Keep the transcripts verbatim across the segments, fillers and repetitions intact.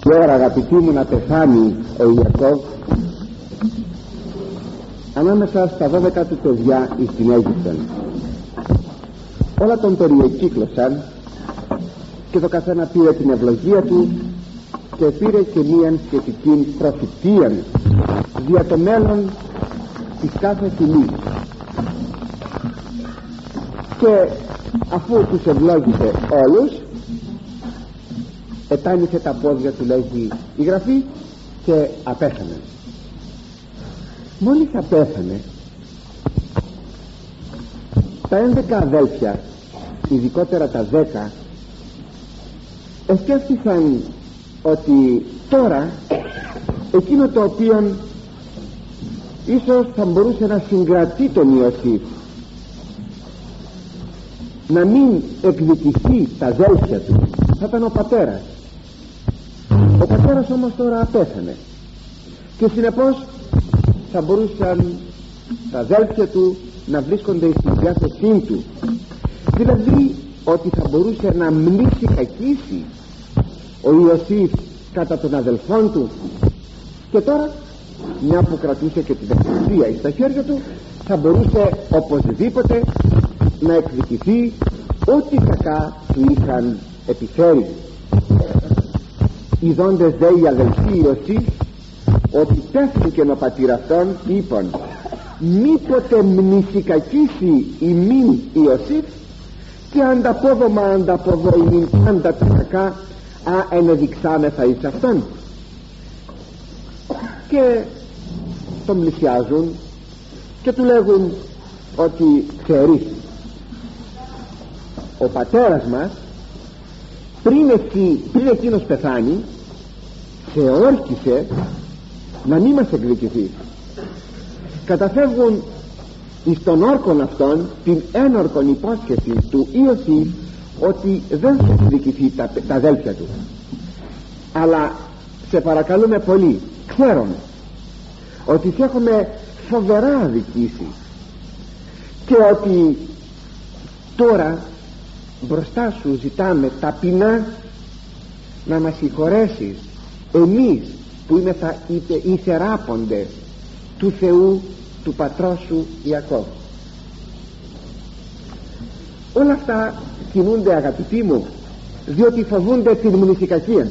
η ώρα, αγαπητοί μου, να πεθάνει ο Ιακώβ ανάμεσα στα δώδεκα του παιδιά εις την Αίγυπτον. Όλα τον περιεκύκλωσαν και το καθένα πήρε την ευλογία του και πήρε και μίαν σχετική προφητεία δια το μέλλον της κάθε φυλής. Και αφού τους ευλόγησε όλους, ετάνισε τα πόδια του, λέγει η Γραφή, και απέθανε. Μόλις απέθανε, τα έντεκα αδέλφια, ειδικότερα τα δέκα, εσκέφθησαν ότι τώρα εκείνο το οποίο ίσως θα μπορούσε να συγκρατεί τον Ιωσήφ, να μην εκδικηθεί τα αδέλφια του, θα ήταν ο πατέρας. Ο πατέρας όμως τώρα απέθανε και συνεπώς θα μπορούσαν τα αδέλφια του να βρίσκονται στη διάθεσή του, δηλαδή ότι θα μπορούσε να μνήσει κακίσει ο Ιωσήφ κατά των αδελφών του. Και τώρα, μια που κρατούσε και την εξουσία στα χέρια του, θα μπορούσε οπωσδήποτε να εκδικηθεί ό,τι κακά του είχαν επιφέρει. Ειδώντες δε οι αδελφοί Ιωσήφ ότι τέθηκεν ο πατήρ αυτόν, είπαν μήποτε μνησικακίσει ημίν Ιωσήφ, και ανταπόδομα ανταποδό ημίν πάντα τα κακά α ενεδειξάμεθα εις αυτόν. Και τον πλησιάζουν και του λέγουν ότι ξέρεις, ο πατέρας μας πριν, εκεί, πριν εκείνος πεθάνει σε όρκησε να μην μας εκδικηθεί. Καταφεύγουν εις τον όρκον αυτόν την ένορκον υπόσχεση του Ιωσήφ ότι δεν θα εκδικηθεί τα, τα αδέλφια του, αλλά σε παρακαλούμε πολύ, ξέρουμε ότι σε έχουμε φοβερά αδικήσει και ότι τώρα μπροστά σου ζητάμε ταπεινά να μας συγχωρέσεις, εμείς που είμεθα οι θεράποντες του Θεού του πατρός σου Ιακώβ. Όλα αυτά κινούνται, αγαπητοί μου, διότι φοβούνται την μνησικακία.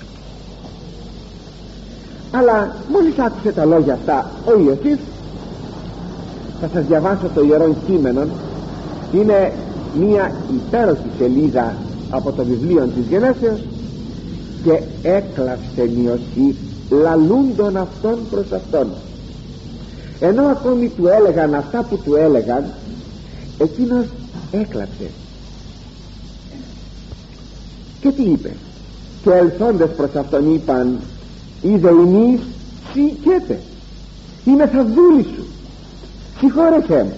Αλλά μόλις άκουσε τα λόγια αυτά ο Ιωσήφ, θα σας διαβάσω το Ιερό Κείμενο, είναι μία υπέροχη σελίδα από το βιβλίο της Γενέσεως, και έκλαψε Ιωσήφ λαλούντον αυτόν προς αυτόν. Ενώ ακόμη του έλεγαν αυτά που του έλεγαν, εκείνος έκλαψε. Και τι είπε? Και ελθόντες προς αυτόν είπαν, είδε ημείς σηκέτε, είμαι θα δούλη σου, συγχώρεσέ μου.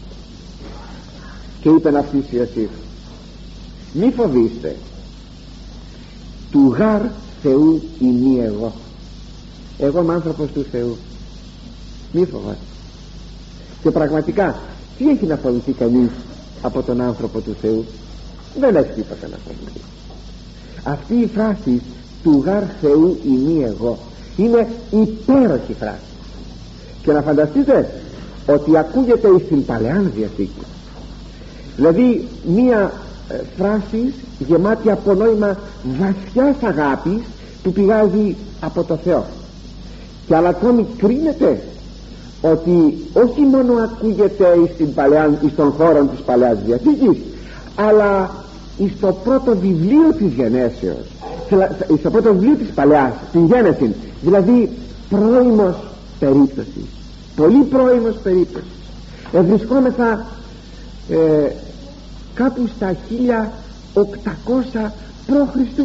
Και είπεν αυτής Ιωσήφ, μη φοβήστε, του γάρ Θεού ημί εγώ, εγώ είμαι άνθρωπος του Θεού, μη φοβάστε. Και πραγματικά τι έχει να φοβηθεί κανείς από τον άνθρωπο του Θεού? Δεν έχει τίποτα να φοβηθεί. Αυτή η φράση του γάρ Θεού ημί εγώ είναι υπέροχη φράση, και να φανταστείτε ότι ακούγεται στην Παλαιά Διαθήκη, δηλαδή μία ε, φράση γεμάτη από νόημα βαθιάς αγάπης που πηγάζει από το Θεό. Και αλλά ακόμη κρίνεται ότι όχι μόνο ακούγεται στην παλαιά, στον χώρο της Παλαιάς Διαθήκης, αλλά στο πρώτο βιβλίο της Γενέσεως, στο πρώτο βιβλίο της Παλαιάς, την Γένεση, δηλαδή πρώιμος περίπτωση, πολύ πρώιμος περίπτωση. Ευρισκόμεθα ε, κάπου στα χίλια οκτακόσια π.Χ.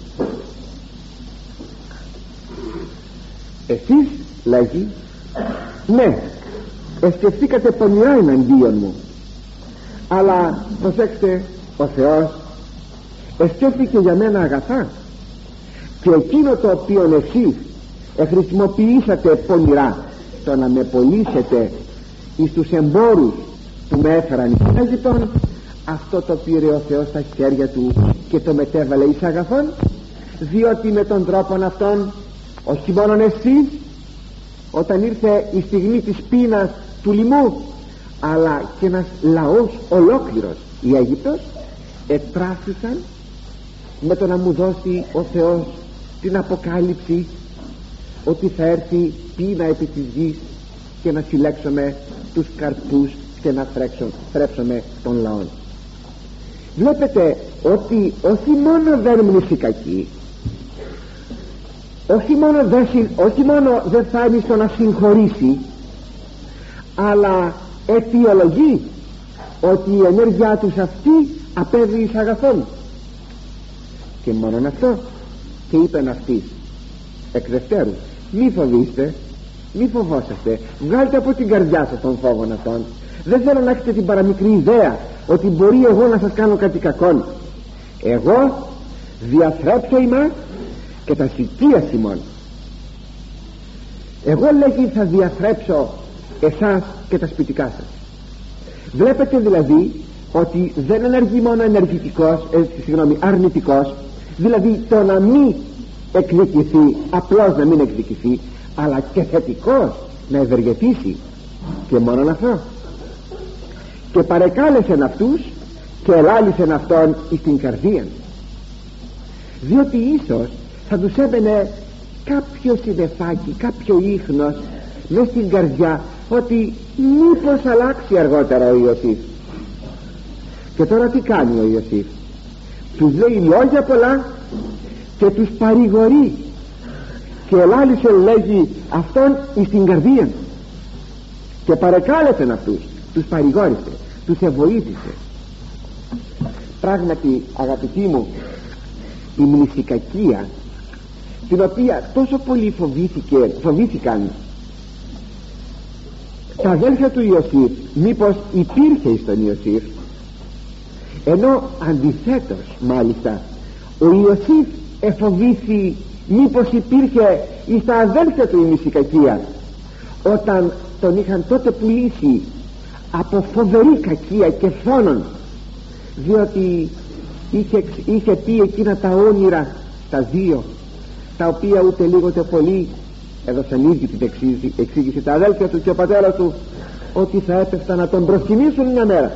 Εσείς, λέγει, ναι, εσκεφτήκατε πονηρά εναντίον μου, αλλά προσέξτε, ο Θεός εσκέφθηκε για μένα αγαθά, και εκείνο το οποίο εσείς χρησιμοποιήσατε πονηρά, το να με πωλήσετε εις τους εμπόρους που με έφεραν εις Αίγυπτον, αυτό το πήρε ο Θεός στα χέρια του και το μετέβαλε εις αγαθόν, διότι με τον τρόπο αυτόν όχι μόνο εσείς όταν ήρθε η στιγμή της πείνας του λοιμού, αλλά και ένας λαός ολόκληρος, η Αίγυπτος, ετράθησαν με το να μου δώσει ο Θεός την αποκάλυψη ότι θα έρθει πείνα επί της γης και να συλλέξουμε τους καρπούς και να θρέψουμε τον λαό. Βλέπετε ότι όχι μόνο δεν μνησικακεί, όχι μόνο δεν, όχι μόνο δεν φτάνει στο να συγχωρήσει, αλλά αιτιολογεί ότι η ενέργειά τους αυτή απέβει εις αγαθόν. Και μόνον αυτό, και είπεν αυτής εκ δευτέρου, μη φοβήστε, μη φοβόσαστε, βγάλτε από την καρδιά σας τον φόβο αυτόν. Δεν θέλω να έχετε την παραμικρή ιδέα ότι μπορεί εγώ να σας κάνω κάτι κακόν. Εγώ διαθρέψω ημάς και τα σιτία ημών. Εγώ λέγει θα διαθρέψω εσάς και τα σπιτικά σας. Βλέπετε δηλαδή ότι δεν ενεργεί μόνο ενεργητικός, ε, συγγνώμη, αρνητικός, δηλαδή το να μην εκδικηθεί, απλώς να μην εκδικηθεί, αλλά και θετικός να ευεργετήσει. Και μόνον αυτό. Και παρεκάλεσεν αυτούς και ελάλησεν αυτόν εις την καρδία, διότι ίσως θα τους έμπαινε κάποιο συννεφάκι, κάποιο ίχνος μες στην καρδιά ότι μήπως αλλάξει αργότερα ο Ιωσήφ. Και τώρα τι κάνει ο Ιωσήφ? Τους λέει λόγια πολλά και τους παρηγορεί και ελάλησε, λέγει, αυτόν εις την καρδία και παρεκάλεσεν αυτούς, τους παρηγόρησε, τους εβοήθησε. Πράγματι, αγαπητοί μου, η μνησικακία, την οποία τόσο πολύ φοβήθηκε, φοβήθηκαν τα αδέλφια του Ιωσήφ, μήπως υπήρχε στον Ιωσήφ, ενώ αντιθέτως μάλιστα ο Ιωσήφ εφοβήθη μήπως υπήρχε εις τα αδέλφια του η μνησικακία, όταν τον είχαν τότε πουλήσει από φοβερή κακία και φόνον, διότι είχε, είχε πει εκείνα τα όνειρα τα δύο, τα οποία ούτε λίγο ούτε πολύ έδωσαν ήδη την εξήγηση, εξήγηση τα αδέλφια του και ο πατέρας του, ότι θα έπεφταν να τον προσκυνήσουν μια μέρα,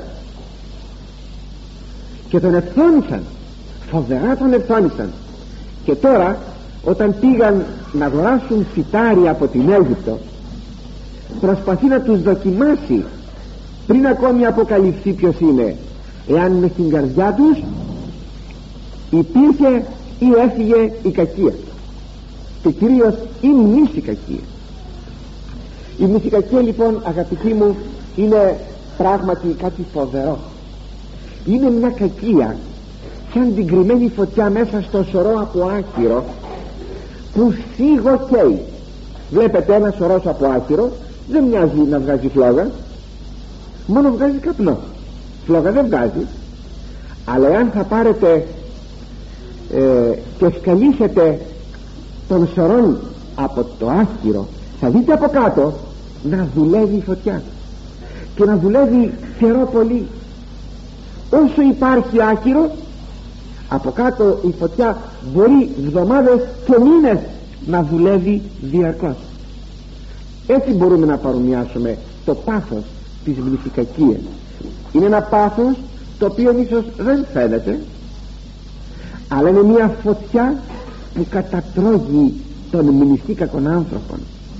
και τον ευθόνησαν, φοβερά τον ευθόνησαν. Και τώρα όταν πήγαν να αγοράσουν φυτάρια από την Αίγυπτο, προσπαθεί να τους δοκιμάσει πριν ακόμη αποκαλυφθεί ποιος είναι, εάν μες στην καρδιά τους υπήρχε ή έφυγε η κακία, και κυρίως η μνησικακία. Η μνησικακία λοιπόν, αγαπητοί μου, είναι πράγματι κάτι φοβερό. Είναι μια κακία σαν την κρυμμένη φωτιά μέσα στο σωρό από άκυρο που σιγοκαίει. Βλέπετε ένα σωρό από άκυρο δεν μοιάζει να βγάζει φλόγα, μόνο βγάζει καπνό, φλόγα δεν βγάζει. Αλλά εάν θα πάρετε ε, και σκαλίσετε των σωρών από το άκυρο, θα δείτε από κάτω να δουλεύει η φωτιά, και να δουλεύει καιρό πολύ. Όσο υπάρχει άκυρο, από κάτω η φωτιά μπορεί εβδομάδες και μήνες να δουλεύει διαρκώς. Έτσι μπορούμε να παρομοιάσουμε το πάθος της μνησικακίας. Είναι ένα πάθος το οποίο ίσως δεν φαίνεται, αλλά είναι μια φωτιά που κατατρώγει τον μνησίκακον άνθρωπον.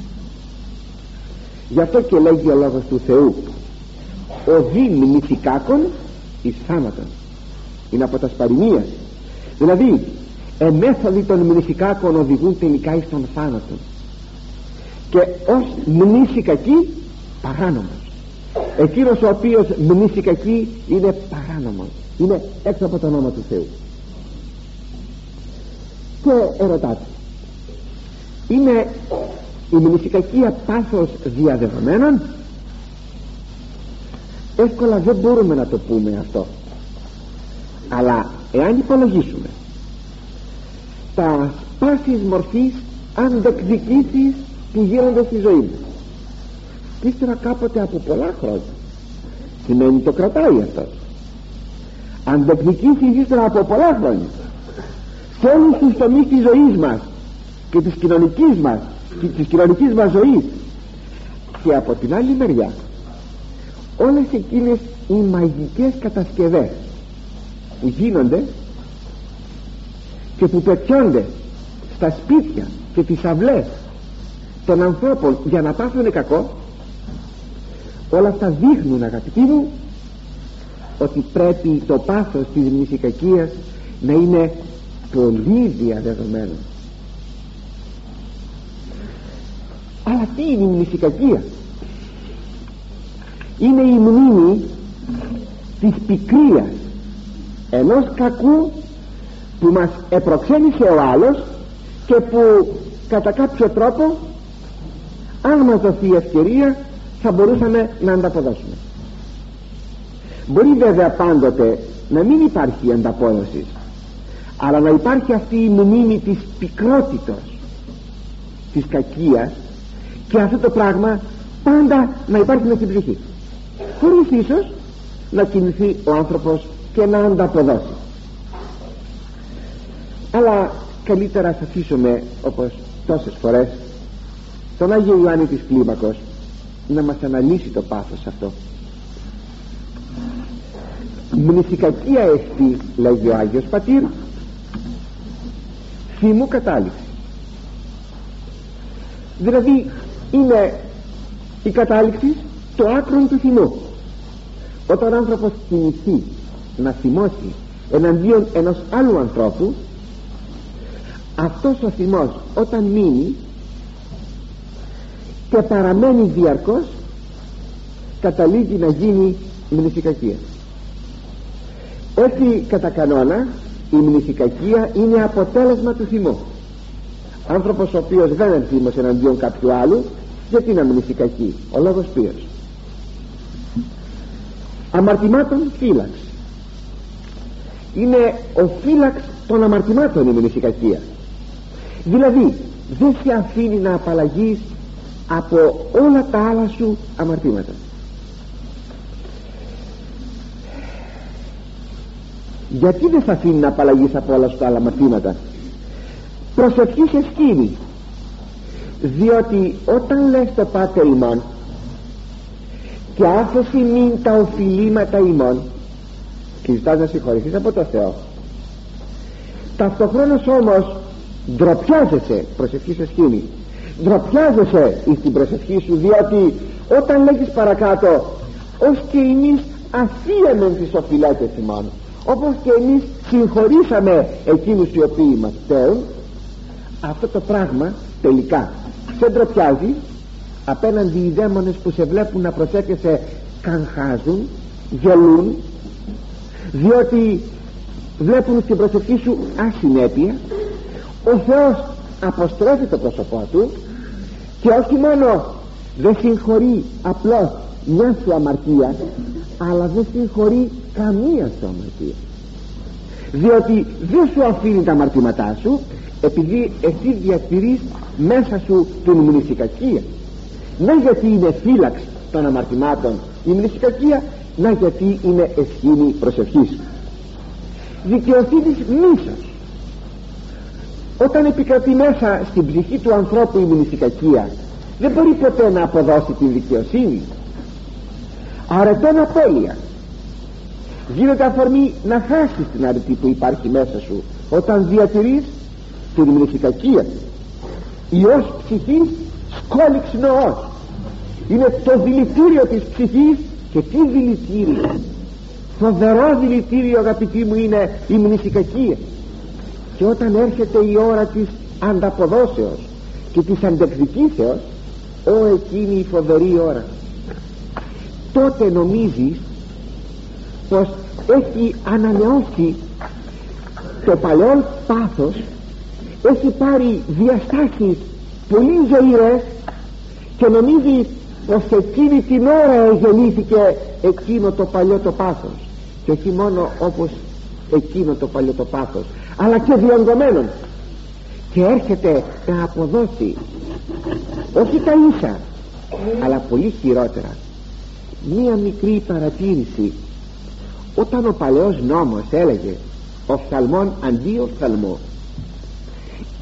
Γι' αυτό και λέγει ο λόγος του Θεού, οδεί μνησικάκον εις θάνατον. Είναι από τα σπαριμίας, δηλαδή εμέθοδοι των μνησικάκων οδηγούν τελικά εις τον θάνατο, και ως μνησικακή παράνομος. Εκείνος ο οποίος μνησικακή είναι παράνομος, είναι έξω από το όνομα του Θεού. Και ερωτάτε, είναι η μνησικακία πάθος διαδεδομένων? Εύκολα δεν μπορούμε να το πούμε αυτό, αλλά εάν υπολογίσουμε τα πάσης μορφής αντεκδικήσεις που γίνονται στη ζωή μας, και ύστερα κάποτε από πολλά χρόνια, σημαίνει το κρατάει αυτό, αντεκδικήσεις ύστερα από πολλά χρόνια, σε όλους τους τομείς της ζωής μας και της κοινωνικής μας και της κοινωνικής μας ζωής. Και από την άλλη μεριά όλες εκείνες οι μαγικές κατασκευές που γίνονται και που πετιώνται στα σπίτια και τις αυλές των ανθρώπων για να πάθουν κακό, όλα αυτά δείχνουν, αγαπητοί μου, ότι πρέπει το πάθος της μνησικακίας να είναι πολύ διαδεδομένο. Αλλά τι είναι η μνησικακία? Είναι η μνήμη της πικρίας ενός κακού που μας επροξένησε ο άλλος και που κατά κάποιο τρόπο, αν μας δοθεί ευκαιρία, θα μπορούσαμε να ανταποδώσουμε. Μπορεί βέβαια πάντοτε να μην υπάρχει ανταπόδοση, αλλά να υπάρχει αυτή η μνήμη της πικρότητος της κακίας, και αυτό το πράγμα πάντα να υπάρχει μες στην ψυχή, χωρίς ίσως να κινηθεί ο άνθρωπος και να ανταποδώσει. Αλλά καλύτερα ας αφήσουμε, όπως τόσες φορές, τον Άγιο Ιωάννη της Κλίμακος να μας αναλύσει το πάθος αυτό. Μνησικακία εστί, λέγει ο Άγιος Πατήρ, θυμού κατάληξη. Δηλαδή είναι η κατάληξη το άκρον του θυμού. Όταν ο άνθρωπος κινηθεί να θυμώσει εναντίον ενός άλλου ανθρώπου, αυτός ο θυμός όταν μείνει και παραμένει διαρκώς, καταλήγει να γίνει μνησικακία. Έτσι κατά κανόνα η μνησικακία είναι αποτέλεσμα του θυμού. Άνθρωπος ο οποίος δεν ενθύμωσε εναντίον κάποιου άλλου, γιατί να μνησικακεί? Ο λόγος ποιος? Αμαρτημάτων φύλαξ. Είναι ο φύλαξ των αμαρτημάτων η μνησικακία. Δηλαδή δεν σε αφήνει να απαλλαγείς από όλα τα άλλα σου αμαρτήματα. Γιατί δεν θα αφήνει να απαλλαγείς από όλα σου τα άλλα αμαρτήματα? Προσευχή σε σκήνη. Διότι όταν λες το Πάτερ ημών και άφεση μην τα οφειλήματα ημών, και ζητάς να συγχωρηθείς από το Θεό, ταυτοχρόνως όμως ντροπιάζεσαι, προσευχή σε σκήνη, ντροπιάζεσαι στην προσευχή σου, διότι όταν λέγεις παρακάτω, ως και εμείς αφίεμεν τις οφειλέτες ημών, όπως και εμείς συγχωρήσαμε εκείνους οι οποίοι μας φταίουν, αυτό το πράγμα τελικά σε ντροπιάζει. Απέναντι οι δαίμονες που σε βλέπουν να προσέχεσαι καγχάζουν, γελούν, διότι βλέπουν στην προσευχή σου ασυνέπεια. Ο Θεός αποστρέφει το πρόσωπό του και όχι μόνο δεν συγχωρεί απλώς μια σου αμαρτία, αλλά δεν συγχωρεί καμία σου αμαρτία, διότι δεν σου αφήνει τα αμαρτήματά σου, επειδή εσύ διατηρείς μέσα σου την μνησικακία. Να γιατί είναι φύλαξ των αμαρτημάτων η μνησικακία, να γιατί είναι αισχήνη προσευχής. Δικαιοσύνης μίσος. Όταν επικρατεί μέσα στην ψυχή του ανθρώπου η μνησικακία, δεν μπορεί ποτέ να αποδώσει την δικαιοσύνη. Αρετών απώλεια. Γίνεται αφορμή να χάσεις την αρετή που υπάρχει μέσα σου όταν διατηρείς την μνησικακία. Υιός ψυχής σκόλιξ νοός. Είναι το δηλητήριο της ψυχής. Και τι δηλητήριο! Φοβερό δηλητήριο, αγαπητοί μου, είναι η μνησικακία. Και όταν έρχεται η ώρα της ανταποδόσεως και της αντεκδικήσεως, ω εκείνη η φοβερή ώρα, τότε νομίζεις πως έχει ανανεώσει το παλαιό πάθος, έχει πάρει διαστάσεις πολύ ζωηρές και νομίζεις πως εκείνη την ώρα εγεννήθηκε εκείνο το παλιό το πάθος, και όχι μόνο όπως εκείνο το παλιό το πάθος, αλλά και διονγκωμένον, και έρχεται να αποδώσει όχι τα ίσα αλλά πολύ χειρότερα. Μία μικρή παρατήρηση. Όταν ο παλαιός νόμος έλεγε οφθαλμόν αντί οφθαλμό,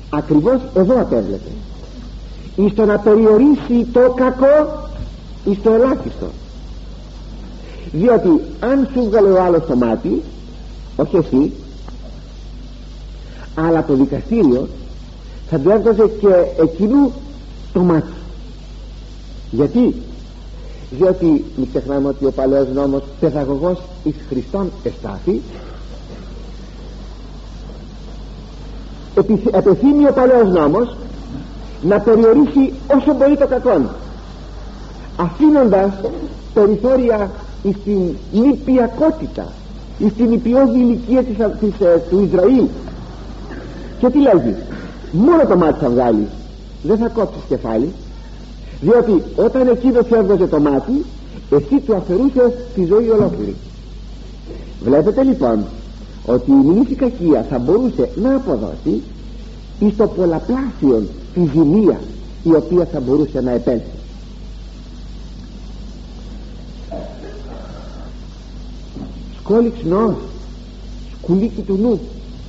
ακριβώς εδώ απέβλεπε, εις το να περιορίσει το κακό εις το ελάχιστο. Διότι αν σου βγάλε ο άλλος το μάτι, όχι εσύ, αλλά το δικαστήριο, θα του έβγαζε και εκείνου το μάτι. Γιατί? Διότι μην ξεχνάμε ότι ο παλαιός νόμος παιδαγωγός εις Χριστόν εστάθη. Επιθύμει ο παλαιός νόμος να περιορίσει όσο μπορεί το κακόν, αφήνοντας περιθώρια στην νηπιακότητα, στην νηπιώδη ηλικία της, της, του Ισραήλ. Και τι λέγει? Μόνο το μάτι θα βγάλει, δεν θα κόψεις κεφάλι. Διότι όταν εκείνος έβγαζε το μάτι, εσύ του αφαιρούσες τη ζωή ολόκληρη. Βλέπετε λοιπόν ότι η μηνύση κακία θα μπορούσε να αποδώσει εις το πολλαπλάσιο τη ζημία η οποία θα μπορούσε να επέλθει. Σκόλιξ νοός, σκουλίκι του νου.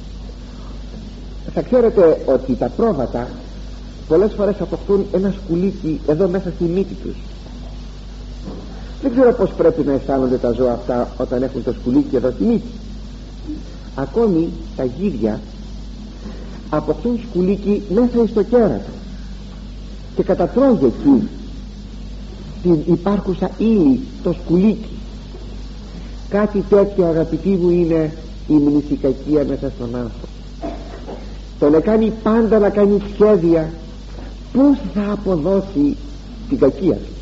Θα ξέρετε ότι τα πρόβατα πολλές φορές αποκτούν ένα σκουλίκι εδώ μέσα στη μύτη τους. Δεν ξέρω πως πρέπει να αισθάνονται τα ζώα αυτά όταν έχουν το σκουλίκι εδώ στη μύτη. Ακόμη τα γίδια αποκτούν σκουλίκι μέσα στο κέρατο και κατατρώγει εκεί την υπάρχουσα ύλη, το σκουλίκι. Κάτι τέτοιο, αγαπητοί μου, είναι η μνησικακία μέσα στον άνθρωπο. Το να κάνει πάντα να κάνει σχέδια πώς θα αποδώσει την κακία του.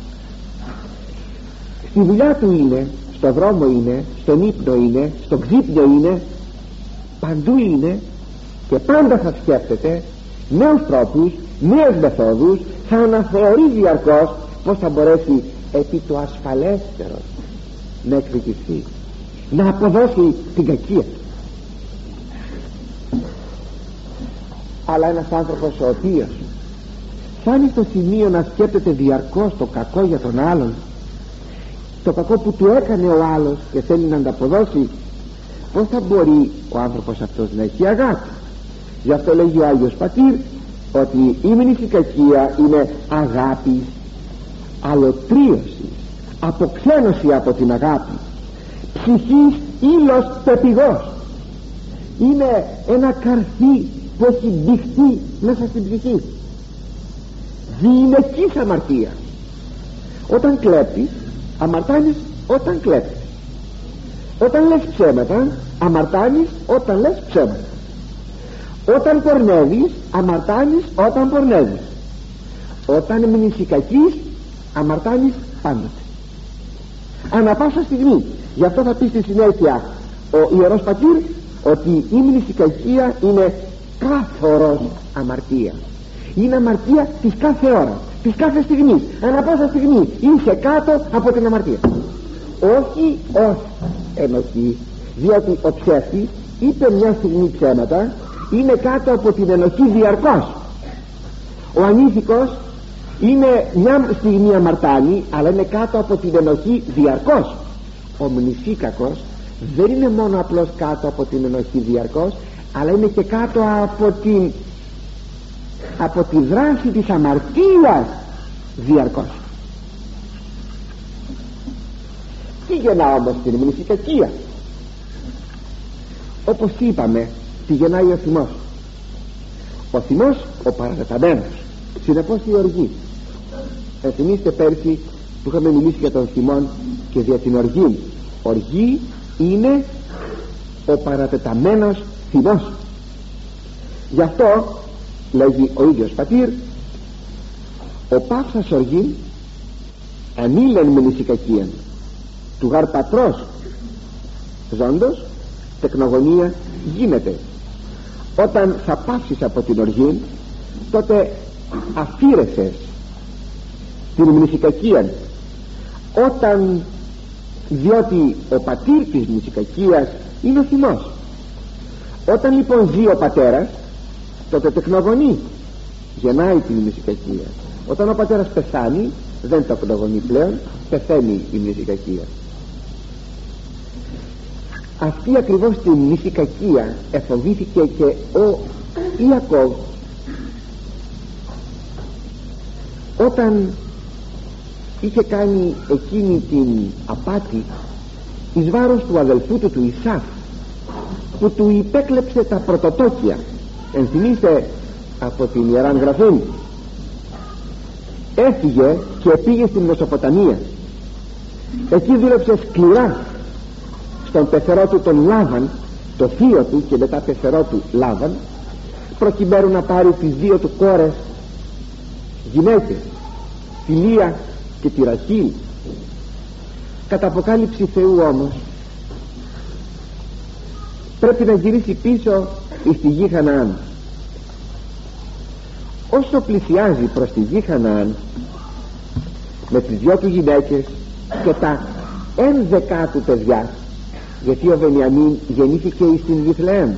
Στη δουλειά του είναι, στο δρόμο είναι, στον ύπνο είναι, στον ξύπνιο είναι, παντού είναι, και πάντα θα σκέφτεται νέους τρόπους, νέες μεθόδους, θα αναθεωρεί διαρκώς πώς θα μπορέσει επί το ασφαλέστερο να εκδικηθεί, να αποδώσει την κακία του. Αλλά ένας άνθρωπος ο οποίος φτάνει στο σημείο να σκέπτεται διαρκώς το κακό για τον άλλον, το κακό που του έκανε ο άλλος, και θέλει να ανταποδώσει, πώς θα μπορεί ο άνθρωπος αυτός να έχει αγάπη? Γι' αυτό λέγει ο Άγιος Πατήρ ότι η μνησικακία είναι αγάπη, αλωτρίωση, αποξένωση από την αγάπη, ψυχής ήλος πεπηγός. Είναι ένα καρφί που έχει μπηχτεί μέσα στην ψυχή, διηνεκής αμαρτία. Όταν κλέπεις, αμαρτάνεις όταν κλέπεις. Όταν λες ψέματα, αμαρτάνεις όταν λες ψέματα. Όταν πορνεύεις, αμαρτάνεις όταν πορνεύεις. Όταν μνησικακείς, αμαρτάνεις πάντοτε, ανά πάσα στιγμή. Γι' αυτό θα πει στη συνέχεια ο Ιερός Πατήρ ότι η μνησικακία είναι κάθορος αμαρτία. Είναι αμαρτία της κάθε ώρα, της κάθε στιγμής, ανά πάσα στιγμή είσαι κάτω από την αμαρτία. Όχι ως ενοχή, διότι ο ψεύτης είπε μια στιγμή ψέματα, είναι κάτω από την ενοχή διαρκώς. Ο ανήθικος είναι μια στιγμή αμαρτάνει, αλλά είναι κάτω από την ενοχή διαρκώς. Ο μνησίκακος δεν είναι μόνο απλώς κάτω από την ενοχή διαρκώς, αλλά είναι και κάτω από την από τη δράση της αμαρτίας διαρκώς. Τι γεννά όμως την μνησικακία? Όπως είπαμε, τη γεννάει ο θυμός. Ο θυμός, ο παρατεταμένος, συνεπώς η οργή. Ενθυμίστε πέρσι που είχαμε μιλήσει για τον θυμόν και για την οργή. Οργή είναι ο παρατεταμένος θυμός. Γι' αυτό λέγει ο ίδιος Πατήρ, ο πάυσας οργήν ανήλεν μνησικακίαν, του γαρ πατρός ζώντος τεκνογωνία γίνεται. Όταν θα πάψεις από την οργή, τότε αφήρεσες την μνησικακία. Όταν, διότι ο πατήρ της μνησικακίας είναι ο θυμός. Όταν λοιπόν ζει ο πατέρας, τότε τεκνογωνεί, γεννάει την μνησικακία. Όταν ο πατέρας πεθάνει, δεν τεκνογωνεί πλέον, πεθαίνει η μνησικακία. Αυτή ακριβώς την μνησικακία εφοβήθηκε και ο Ιακώβ, όταν είχε κάνει εκείνη την απάτη εις βάρος του αδελφού του, του Ισαύ, που του υπέκλεψε τα πρωτοτόκια, ενθυμίστε από την Ιεράν Γραφή, έφυγε και πήγε στην Μεσοποταμία. Εκεί δούλεψε σκληρά στον πεθερό του τον Λάβαν, το θείο του και μετά πεθερό του Λάβαν, προκειμένου να πάρει τις δύο του κόρες γυναίκες, τη Λία και τη Ραχήλ. Κατά αποκάλυψη Θεού όμως πρέπει να γυρίσει πίσω στη γη Χαναάν. Όσο πλησιάζει προς τη γη Χαναάν με τις δυο του γυναίκες και τα ένδεκα του παιδιά, γιατί ο Βενιαμίν γεννήθηκε στην Βιθλεέμ,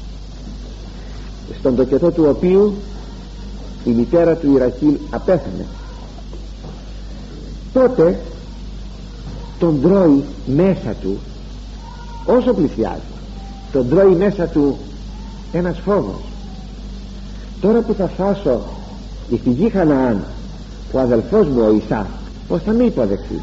στον τοκετό του οποίου η μητέρα του η Ραχήλ απέθανε, τότε τον τρώει μέσα του, όσο πλησιάζει τον τρώει μέσα του ένας φόβος. Τώρα που θα φτάσω στη γη Χαναάν, ο αδελφός μου ο Ισαύ πως θα με υποδεχθεί?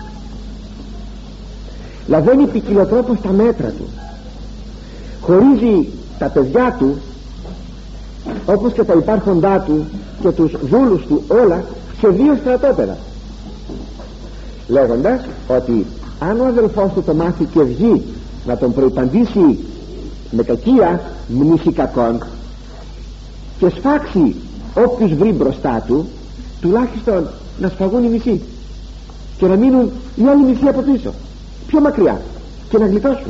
Λαβαίνει ποικιλοτρόπως τα μέτρα του, χωρίζει τα παιδιά του όπως και τα υπάρχοντά του και τους δούλους του όλα σε δύο στρατόπεδα, λέγοντας ότι αν ο αδελφός του το μάθει και βγει να τον προϋπαντήσει με κακία μνήση κακών και σφάξει όποιους βρει μπροστά του, τουλάχιστον να σφαγούν οι μισοί και να μείνουν οι άλλοι μισοί από πίσω, πιο μακριά, και να γλιτώσουν.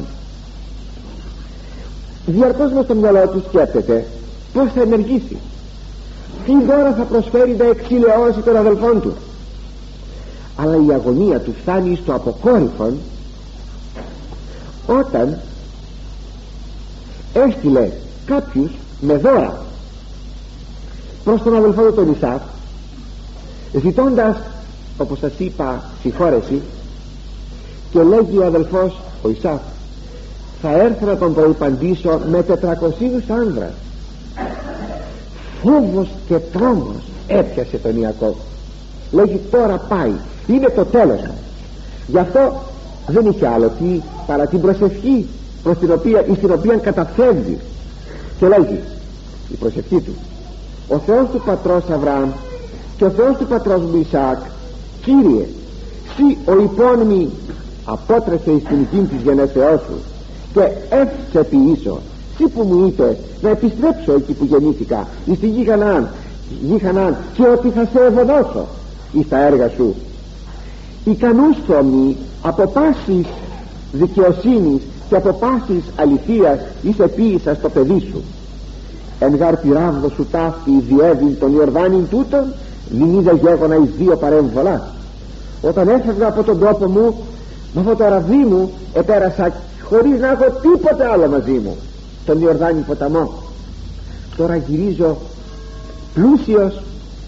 Διαρκώς μες στο μυαλό του σκέπτεται πως θα ενεργήσει, τι δώρα θα προσφέρει να εξηλαιώσει των αδελφών του. Αλλά η αγωνία του φτάνει στο αποκόρυφον όταν έστειλε κάποιους με δώρα προς τον αδελφό του τον Ισαύ, ζητώντας, όπως σας είπα, συγχώρεση, και λέγει ο αδελφός ο Ισαύ, θα έρθω να τον προϋπαντήσω με τετρακοσίους άνδρας. Φόβος και τρόμος έπιασε τον Ιακώβ. Λέγει τώρα πάει, είναι το τέλος μου. Γι' αυτό δεν είχε άλλο τι παρά την προσευχή προς την οποία, στην οποία καταφεύγει, και λέγει η προσευχή του: ο Θεός του πατρός Αβραάμ και ο Θεός του πατρός μου Ισαάκ, Κύριε, σύ ο υπόνομη απότρεσε εις την γη της γενέσεώς σου και έφτιαξε ποιήσω, σύ που μου είπε να επιστρέψω εκεί που γεννήθηκα, εις τη γη Χαναάν, γη Χαναάν, και ότι θα σε ευωδώσω εις τα έργα σου. Ικανούς θωμοί από πάσης δικαιοσύνης και από πάσης αληθείας εις επίησα στο παιδί σου. Εν γάρ τη ράβδο σου ταύτη διέβην τον Ιορδάνην τούτον, μην είδε γέγονα εις δύο παρέμβολα. Όταν έφευγα από τον τόπο μου με αυτό το ραβδί μου, επέρασα χωρίς να έχω τίποτε άλλο μαζί μου τον Ιορδάνη ποταμό. Τώρα γυρίζω πλούσιος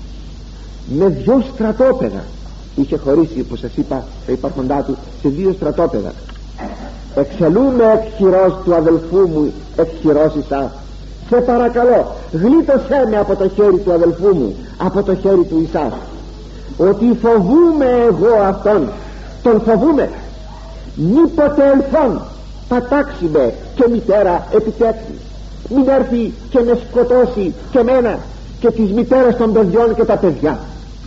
με δυο στρατόπεδα. Είχε χωρίσει, όπως σας είπα, τα υπάρχοντά του σε δύο στρατόπεδα. Εξελούμε εκ χειρός του αδελφού μου, εκ χειρός Ισαύ. Σε παρακαλώ, γλίτωσέ με από το χέρι του αδελφού μου, από το χέρι του Ισαύ. Ότι φοβούμαι εγώ αυτόν, τον φοβούμαι. Μήποτε ελθόν πατάξει με και μητέρα επιτέξει, μην έρθει και με σκοτώσει και μένα και τις μητέρες των παιδιών και τα παιδιά.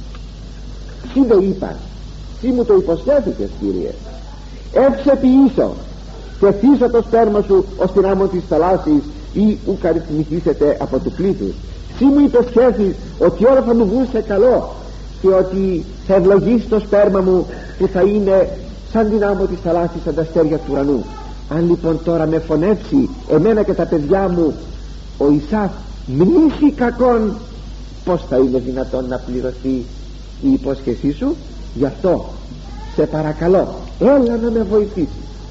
Συ το είπα, συ μου το υποσχέθηκες, Κύριε. Εύσε ποιήσω και θύσω το σπέρμα σου ως την άμμο της θαλάσσης, ή ουκ αριθμηθήσετε από του πλήθους. Συ μου υποσχέθηκες ότι όλα θα μου βγουν σε καλό και ότι θα ευλογήσει το σπέρμα μου που θα είναι σαν την άμμο της θαλάσσης, σαν τα αστέρια του ουρανού. Αν λοιπόν τώρα με φωνεύσει εμένα και τα παιδιά μου ο Ισαύ μνήση κακών, πως θα είναι δυνατόν να πληρωθεί η υπόσχεσή σου? Γι' αυτό σε παρακαλώ, έλα να με βοηθήσεις.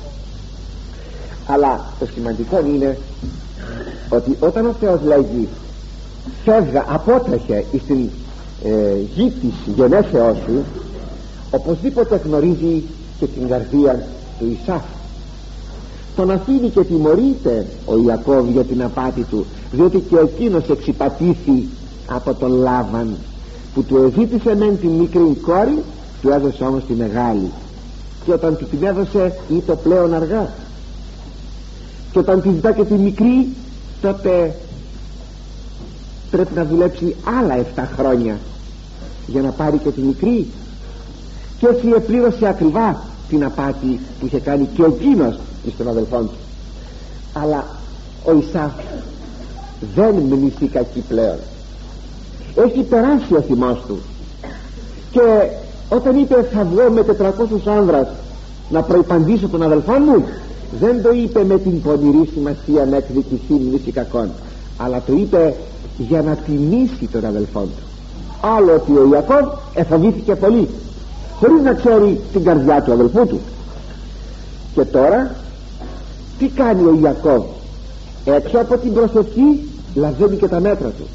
Αλλά το σημαντικό είναι ότι όταν ο Θεός λέγει φεύγα, απότρεχε στην ε, γη της γενέσεώς σου, οπωσδήποτε γνωρίζει και την καρδία του Ισαύ. τον αφήνει και τιμωρείται ο Ιακώβ για την απάτη του, διότι και εκείνος εξυπατήθη από τον Λάβαν, που του εζήτησε μεν την μικρή κόρη, του έδωσε όμως τη μεγάλη, και όταν του την έδωσε είπε πλέον αργά, και όταν τη ζητά και τη μικρή, τότε πρέπει να δουλέψει άλλα εφτά χρόνια για να πάρει και τη μικρή, και έτσι επλήρωσε ακριβά την απάτη που είχε κάνει και εκείνος στον αδελφόν του. Αλλά ο Ισαύ δεν μνηθεί κακή πλέον, έχει περάσει ο θυμός του, και όταν είπε θα βγω με τετρακόσιους άνδρας να προϋπαντήσω τον αδελφό μου, δεν το είπε με την πονηρή σημασία να εκδικηθεί μνήση κακών, αλλά το είπε για να τιμήσει τον αδελφό του. Άλλο ότι ο Ιακώβ εφοβήθηκε πολύ, χωρίς να ξέρει την καρδιά του αδελφού του. Και τώρα τι κάνει ο Ιακώβ? Έξω από την προσευχή λαβαίνει και τα μέτρα του,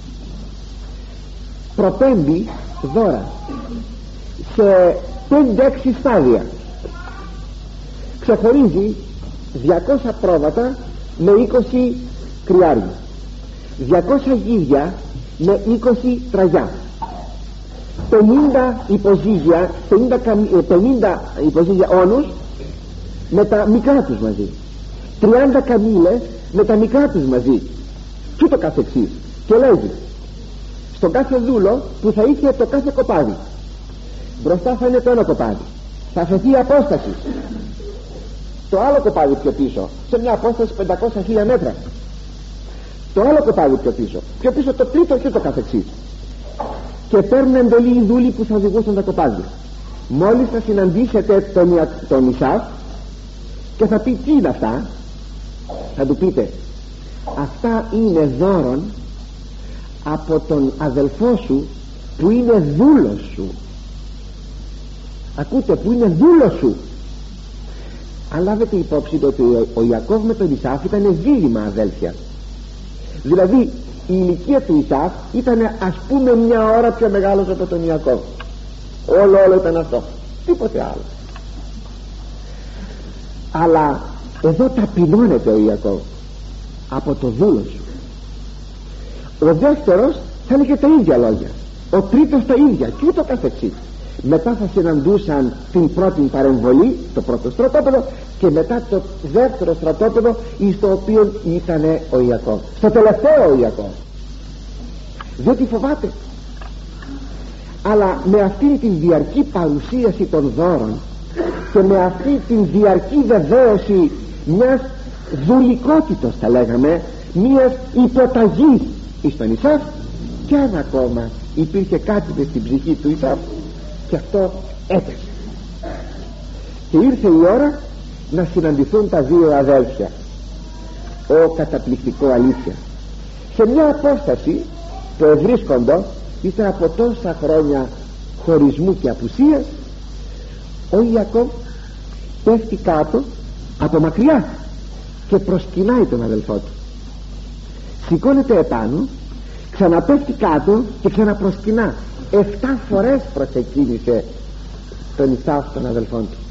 προπέμπει δώρα σε πέντε έξι στάδια, ξεχωρίζει διακόσια πρόβατα με είκοσι κρυάρια, διακόσια γίδια με είκοσι τραγιά, πενήντα υποζύγια, πενήντα υποζύγια όνους με τα μικρά τους μαζί, τριάντα καμήλες με τα μικρά τους μαζί, και το καθεξής. Και λέγει στον κάθε δούλο που θα είχε το κάθε κοπάδι, μπροστά θα είναι το ένα κοπάδι, θα αφαιθεί απόσταση, το άλλο κοπάδι πιο πίσω, σε μια απόσταση πεντακόσια χίλια μέτρα, το άλλο κοπάδι πιο πίσω, πιο πίσω το τρίτο, και το καθεξής. Και παίρνουν εντολή οι δούλοι που θα οδηγούσαν τα κοπάδια. Μόλις θα συναντήσετε τον, τον Ισαύ και θα πει τι είναι αυτά, θα του πείτε αυτά είναι δώρον από τον αδελφό σου που είναι δούλος σου. Ακούτε, που είναι δούλος σου. Αν λάβετε υπόψη ότι ο Ιακώβ με τον Ισαύ ήταν δίδυμα αδέλφια, δηλαδή η ηλικία του Ισαύ ήταν ας πούμε μια ώρα πιο μεγάλος από τον Ιακώβ. Όλο όλο ήταν αυτό, τίποτε άλλο. Αλλά εδώ ταπεινώνεται ο Ιακώβ από το δούλο σου. Ο δεύτερος θα έλεγε τα ίδια λόγια, ο τρίτος τα ίδια, και ούτω καθεξής. Μετά θα συναντούσαν την πρώτη παρεμβολή, το πρώτο στρατόπεδο, και μετά το δεύτερο στρατόπεδο, στο οποίο ήταν ο Ιακώβ, στο τελευταίο ο Ιακώβ, διότι φοβάται. Αλλά με αυτή την διαρκή παρουσίαση των δώρων και με αυτή την διαρκή βεβαίωση μιας δουλικότητος, θα λέγαμε, μιας υποταγής εις τον Ισαύ, και αν ακόμα υπήρχε κάτι μες στην ψυχή του Ισαύ, και αυτό έπεσε. Και ήρθε η ώρα να συναντηθούν τα δύο αδέλφια. Ω καταπληκτικό αλήθεια! Σε μια απόσταση που ευρίσκοντο ύστερα από τόσα χρόνια χωρισμού και απουσίας, ο Ιακώβ πέφτει κάτω από μακριά και προσκυνάει τον αδελφό του. Σηκώνεται επάνω, ξαναπέφτει κάτω και ξαναπροσκυνά. Εφτά φορές προσεκίνησε τον Ισαύ των αδελφών του,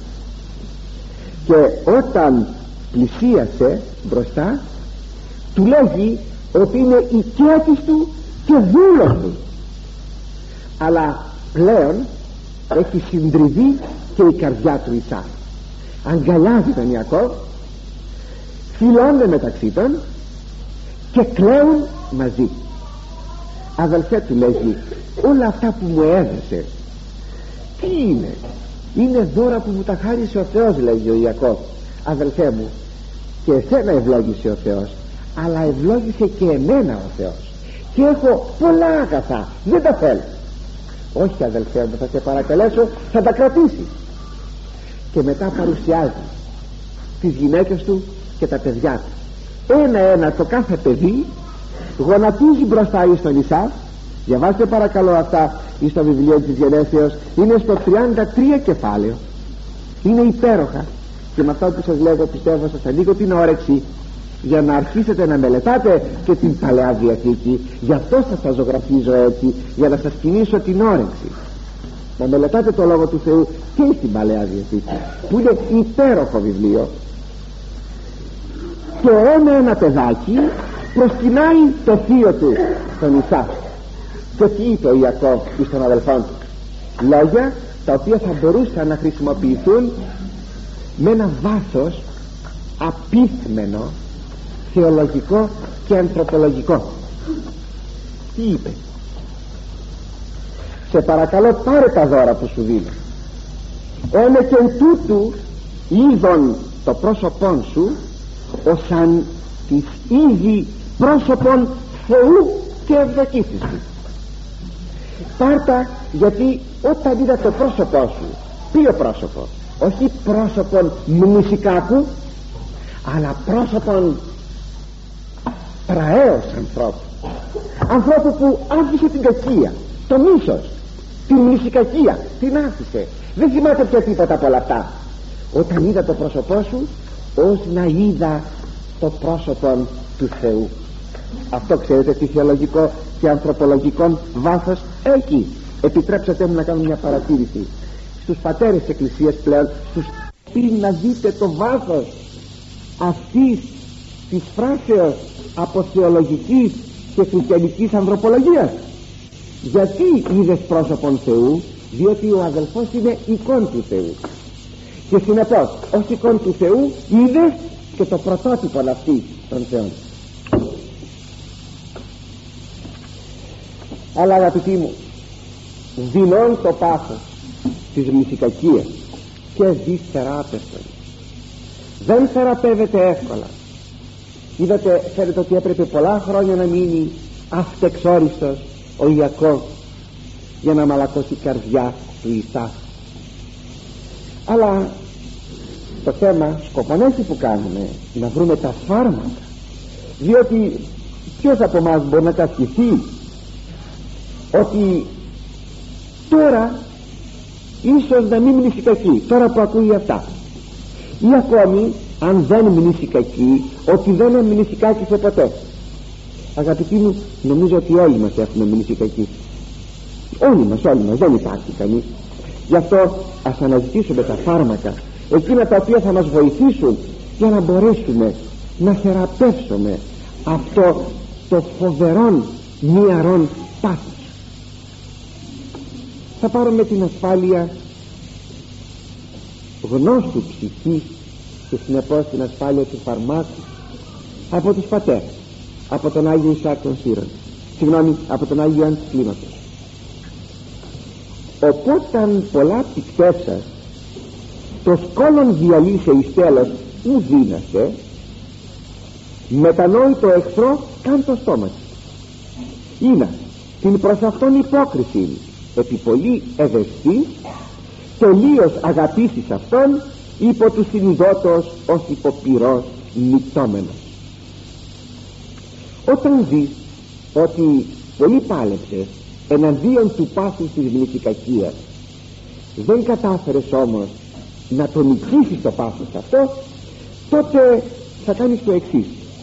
και όταν πλησίασε μπροστά του λέγει ότι είναι οικέτης του και δούλος του. Αλλά πλέον έχει συντριβεί και η καρδιά του Ισαύ. Αγκαλιάζει τον Ιακώβ, φιλώνται μεταξύ των και κλαίουν μαζί. Αδελφέ, του λέγει, όλα αυτά που μου έδωσε τι είναι? Είναι δώρα που μου τα χάρισε ο Θεός, λέγει ο Ιακώβ. Αδελφέ μου, και εσένα ευλόγησε ο Θεός, αλλά ευλόγησε και εμένα ο Θεός, και έχω πολλά αγαθά, δεν τα θέλω. Όχι αδελφέ μου, θα σε παρακαλέσω, θα τα κρατήσεις. Και μετά παρουσιάζει τις γυναίκες του και τα παιδιά του. Ένα-ένα το κάθε παιδί γονατίζει μπροστά εις τον Ισαύ. Διαβάστε παρακαλώ αυτά εις το βιβλίο της Γενέσεως, είναι στο τριάντα τρία κεφάλαιο, είναι υπέροχα, και με αυτό που σας λέγω πιστεύω σας ανοίγω την όρεξη για να αρχίσετε να μελετάτε και την Παλαιά Διαθήκη. Γι' αυτό σας τα ζωγραφίζω έτσι, για να σας κινήσω την όρεξη να μελετάτε το Λόγο του Θεού και στην Παλαιά Διαθήκη, που είναι υπέροχο βιβλίο. και ένα ένα παιδάκι προσκυνάει το θείο του τον Ισάκ. Και τι είπε ο Ιακώβ στον αδελφόν του? Λόγια τα οποία θα μπορούσαν να χρησιμοποιηθούν με ένα βάθος απίθμενο, θεολογικό και ανθρωπολογικό. Τι είπε? Σε παρακαλώ, πάρε τα δώρα που σου δίνω, ένε και εν τούτου είδον το πρόσωπόν σου ως αν της ήδη πρόσωπον Θεού και ευδοκίσης του. Πάρτα, γιατί όταν είδα το πρόσωπό σου, ποιο πρόσωπο? Όχι πρόσωπον μνησικάκου, αλλά πρόσωπον πραέως ανθρώπου, ανθρώπου που άφησε την κακία, το μίσος, την μνησικακία, την άφησε. Δεν θυμάται πια τίποτα από όλα αυτά. Όταν είδα το πρόσωπό σου, ως να είδα το πρόσωπο του Θεού. Αυτό ξέρετε τι θεολογικό και ανθρωπολογικό βάθος έχει? Επιτρέψατε μου να κάνω μια παρατήρηση στους πατέρες της Εκκλησίας πλέον, στους πει να δείτε το βάθος αυτής της φράσεως από θεολογικής και χριστιανικής ανθρωπολογίας. Γιατί είδες πρόσωπον Θεού? Διότι ο αδελφός είναι εικόν του Θεού, και συνεπώς ως εικόν του Θεού είδες και το πρωτότυπο αυτή των Θεών. Αλλά αγαπητοί μου, δεινών το πάθος της μνησικακίας και δις θεράπευτον, δεν θεραπεύεται εύκολα. Είδατε, ξέρετε ότι έπρεπε πολλά χρόνια να μείνει αυτεξόριστος ο Ιακώβ για να μαλακώσει η καρδιά του Ισάκ. Αλλά το θέμα σκοπονέσει που κάνουμε να βρούμε τα φάρμακα, διότι ποιος από εμάς μπορεί να καυχηθεί ότι τώρα ίσως να μην μνήσει κακή, τώρα που ακούει αυτά, ή ακόμη αν δεν μνήσει κακή, ότι δεν μνήσει κακή σε ποτέ. Αγαπητοί μου, νομίζω ότι όλοι μας έχουμε μνήσει κακή, όλοι μας, όλοι μας, δεν υπάρχει κανείς. Γι' αυτό ας αναζητήσουμε τα φάρμακα, εκείνα τα οποία θα μας βοηθήσουν για να μπορέσουμε να θεραπεύσουμε αυτό το φοβερόν μυαρόν πάθος. Θα πάρουμε την ασφάλεια γνώστου ψυχής και συνεπώς την ασφάλεια του φαρμάκου από τους πατέρες, από τον Άγιο Ισάκ των Σύρων, συγγνώμη, από τον Άγιο Ιωάννη της Κλίμακος. Οπότε πολλά πηκτεύσας το σκόλον διαλύσε εις τέλος ου δύναστε, μετανόητο εχθρό καν το στόμα του. Είναι την προς αυτόν υπόκριση επί πολύ ευαισθή, τελείως αγαπήσεις αυτόν υπό του συνειδότος ως υποπυρός νικτόμενος. Όταν δεις ότι πολύ πάλεψες εναντίον του πάθους της μνησικακίας, δεν κατάφερες όμως να το νικήσεις το πάθος αυτό, τότε θα κάνεις το εξής: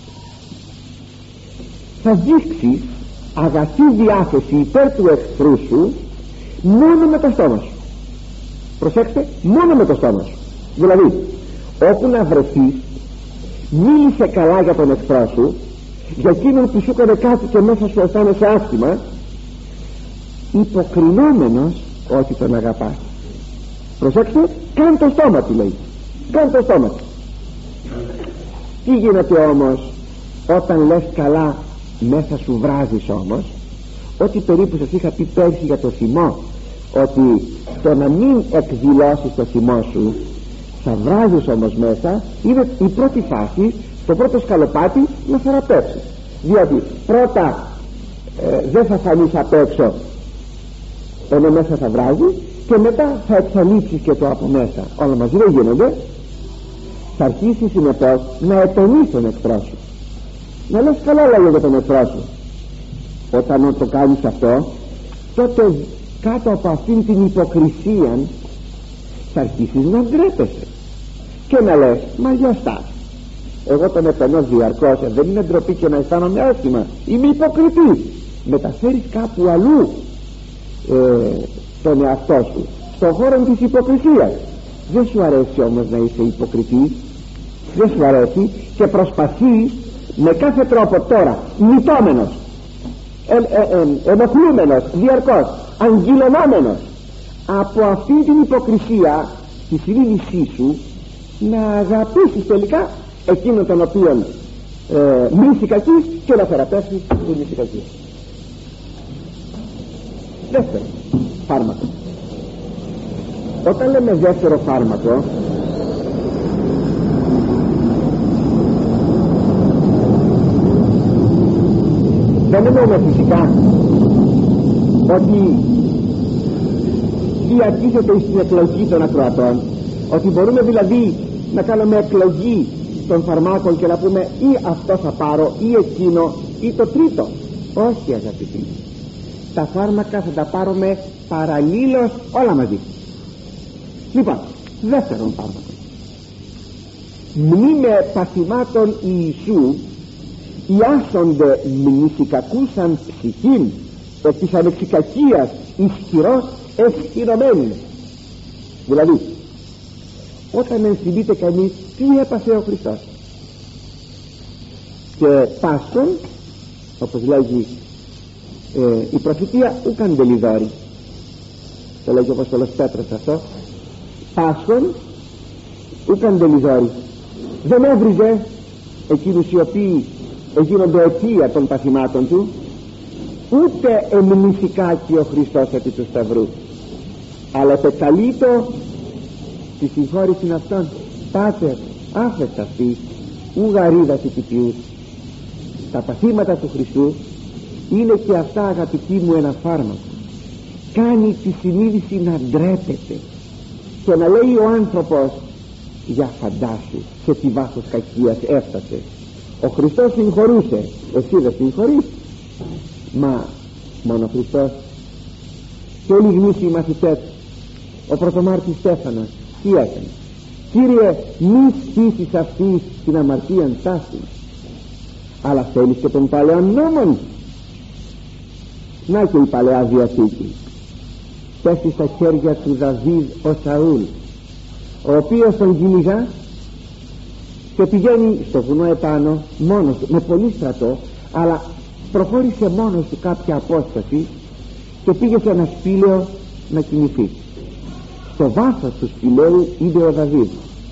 θα δείξεις αγαθή διάθεση υπέρ του εχθρού σου μόνο με το στόμα σου. Προσέξτε, μόνο με το στόμα σου. Δηλαδή, όπου να βρεθείς, μίλησε καλά για τον εχθρό σου, για εκείνον που σου έκανε κάτι και μέσα σου αισθάνεσαι άσχημα, υποκρινόμενος ότι τον αγαπάς. Προσέξτε, κάν το στόμα του, λέει, κάν το στόμα του. Τι γίνεται όμως όταν λες καλά, μέσα σου βράζεις όμως? Ό,τι περίπου σας είχα πει πέρσι για το θυμό, ότι το να μην εκδηλώσεις το θυμό σου, θα βράζεις όμως μέσα, είναι η πρώτη φάση, το πρώτο σκαλοπάτι να θεραπεύσεις. Διότι πρώτα ε, δεν θα φανείς απ' έξω, ενώ μέσα θα βράζεις, και μετά θα εξαλείψεις και το από μέσα. Όλα μαζί δεν γίνονται. Θα αρχίσεις συνεπώς να ετονείς τον εχθρό σου, να λες καλά λόγια για τον εχθρό σου. Όταν το κάνεις αυτό, τότε κάτω από αυτήν την υποκρισία θα αρχίσεις να ντρέπεσαι και να λες, μα για στάς, εγώ τον επενώ διαρκώς, δεν είναι ντροπή και να αισθάνομαι άσχημα, είμαι υποκριτής. Μεταφέρεις κάπου αλλού ε, τον εαυτό σου, στον χώρο της υποκρισίας. Δεν σου αρέσει όμως να είσαι υποκριτής, δεν σου αρέσει και προσπαθεί με κάθε τρόπο τώρα, νητόμενος, ε, ε, ε, ενοχλούμενος διαρκώς, αγγυλωνόμενος από αυτή την υποκρισία τη συνείδησή σου, να αγαπήσεις τελικά εκείνον τον οποίον ε, μίση κακής και να θεραπεύσεις την μίση κακή. Δεύτερο φάρμακο. Όταν λέμε δεύτερο φάρμακο, δεν εννοούμε φυσικά ότι διατίθεται στην εκλογή των ακροατών, ότι μπορούμε δηλαδή να κάνουμε εκλογή των φαρμάκων και να πούμε ή αυτό θα πάρω ή εκείνο ή το τρίτο. Όχι αγαπητοί, τα φάρμακα θα τα πάρουμε παραλλήλως όλα μαζί. Λοιπόν, δεύτερον φάρμακο, μνήμε παθημάτων Ιησού ιάσονται μνησικακούσαν ψυχήν εκ της ανεξικακίας ισχυρός εσχυρωμένη. Δηλαδή, όταν ενσυμβείται κανείς τι έπαθε ο Χριστός, και πάσχον, όπως λέγει ε, η προφητεία, ούκαν τελειδόρη, το λέγει ο Απόστολος Πέτρος αυτό, πάσχον ούκαν τελειδόρη, δεν έβριζε εκείνους οι οποίοι έγινονται αιτία των παθημάτων του, ούτε εμνησικάκι ο Χριστός επί του σταυρού, αλλά επεκαλείτο τη συγχώρηση αυτών. Πάτερ, άφεστα αυτή ου γαρίδας οικητιούς. Τα παθήματα του Χριστού είναι και αυτά, αγαπητοί μου, ένα φάρμακο. Κάνει τη συνείδηση να ντρέπεται και να λέει ο άνθρωπος, για φαντάσου σε τι βάθος κακίας έφτασε. Ο Χριστός συγχωρούσε, εσύ δεν συγχωρείς? Μα μόνο ο Χριστός και όλοι οι γνήσιοι μαθητές, ο πρωτομάρτης Στέφανος, τι έκανε? Κύριε, μη στήσεις αυτής την αμαρτίαν τάση, αλλά θέλεις και τον παλαιόν νόμον. Να και η Παλαιά Διαθήκη πέφτει στα χέρια του Δαβίδ ο Σαούλ, ο οποίος τον κυνηγά και πηγαίνει στο βουνό επάνω μόνος του, με πολύ στρατό, αλλά προχώρησε μόνος του κάποια απόσταση και πήγε σε ένα σπήλαιο να κοιμηθεί. Στο βάθος του σπηλαίου είδε ο Δαβίδ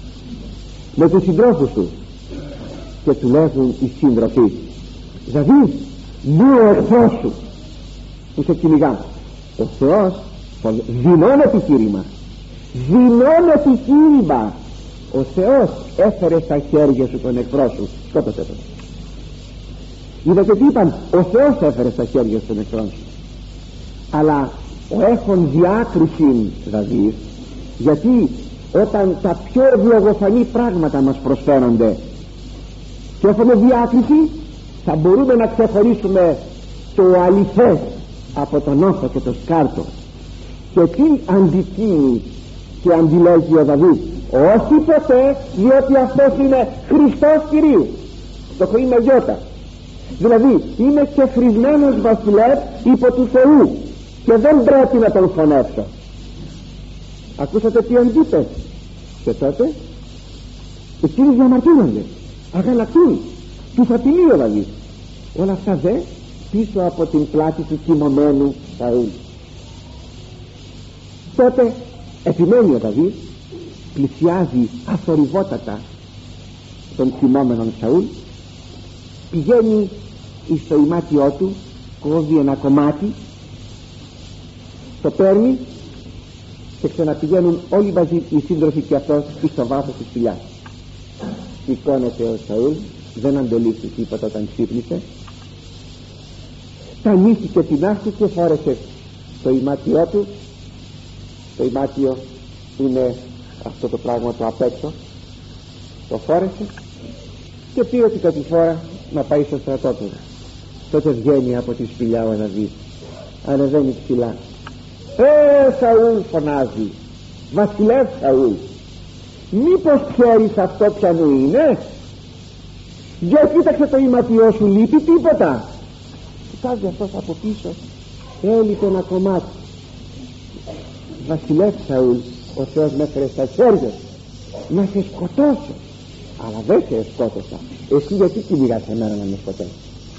με τους συντρόφους του και του λέγουν οι σύντροφοι, Δαβίδ, δου ο εχθρός σου που σε κυνηγά. Ο Θεός δεινών επιχείρημα, δεινών επιχείρημα, ο Θεός έφερε στα χέρια σου τον εχθρό σου, σκότωσε τον. Είδατε τι είπαν? Ο Θεός έφερε στα χέρια σου τον εχθρό σου. Αλλά ο έχων διάκριση Δαβίδ, γιατί όταν τα πιο ευλογοφανή πράγματα μας προσφέρονται και έχουμε διάκριση, θα μπορούμε να ξεχωρίσουμε το αληθές από τον όφο και το σκάρτο. Και τι αντικείμενο και αντιλέγει ο Δαβίδ? Όχι ποτέ, διότι αυτός είναι Χριστός Κυρίου, το χρήμα με γιώτα. Δηλαδή είναι ξεφρισμένος βασιλεύς υπό του Θεού και δεν πρέπει να τον φωνεύσω. Ακούσατε τι αντίπε? Και τότε εκείνοι διαμαρτύρονται, αγαλακτούν, τους απειλεί ο Δαβίδ. Όλα αυτά δε πίσω από την πλάτη του κοιμωμένου Σαούλ. Τότε επιμένει ο Δαβίδ, πλησιάζει αθορυβότατα τον κοιμόμενον Σαούλ, πηγαίνει στο ημάτιό του, κόβει ένα κομμάτι, το παίρνει και ξαναπηγαίνουν όλοι μαζί οι σύντροφοι και αυτός στο βάθος της σπηλιάς. Σηκώνεται ο Σαούλ, δεν αντελήφθη τίποτα όταν ξύπνησε, τανίστηκε την άχτη και φόρεσε το ημάτιό του. Το ημάτιο είναι αυτό το πράγμα το απ' έξω, το φόρεσε και πήρε την κατηφόρα να πάει στο στρατόπεδο. Τότε βγαίνει από τη σπηλιά ο Δαβίδ, ανεβαίνει ψηλά. «Ε, Σαούλ», φωνάζει, «βασιλεύ Σαούλ, μήπως ξέρεις αυτό ποιανού είναι? Για κοίταξε το ηματιό σου, λείπει τίποτα?» Κοιτάζει αυτός από πίσω, έλειπε ένα κομμάτι. «Βασιλεύ Σαούλ, ο Θεός με έφερε στα χέρια να σε σκοτώσω, αλλά δεν σε σκότωσα, εσύ γιατί κυνηγάς εμένα να με σκοτώσεις?